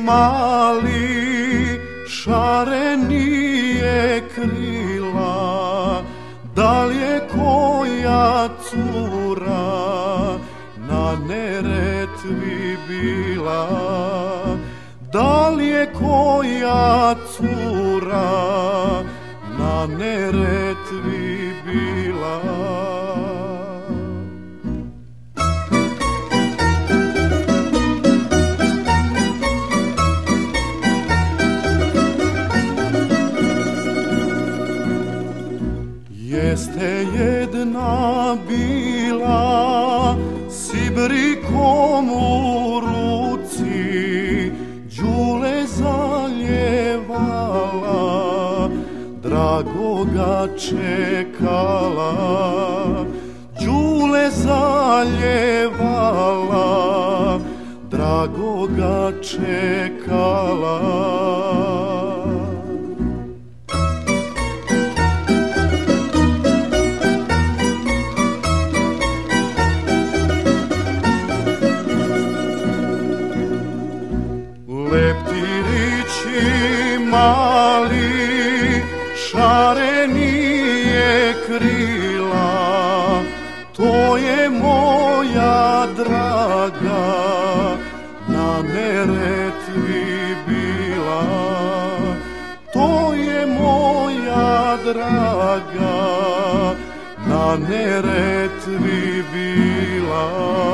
mali, šarenije krila, da li je koja cura na Neretvi bila? Da li je koja cura na Neretvi bila? Jeste jedna bila s ibrikom u ruci, đule zaljevala, drago ga čekala. Đule zaljevala, drago ga čekala. Leptirići mali, šarenije krila, to je moja draga na Neretvi bila. To je moja draga na Neretvi bila.